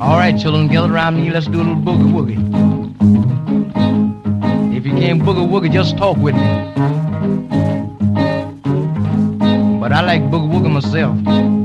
All right, children, gather around me. Let's do a little boogie woogie. If you can't boogie woogie, just talk with me. But I like boogie woogie myself.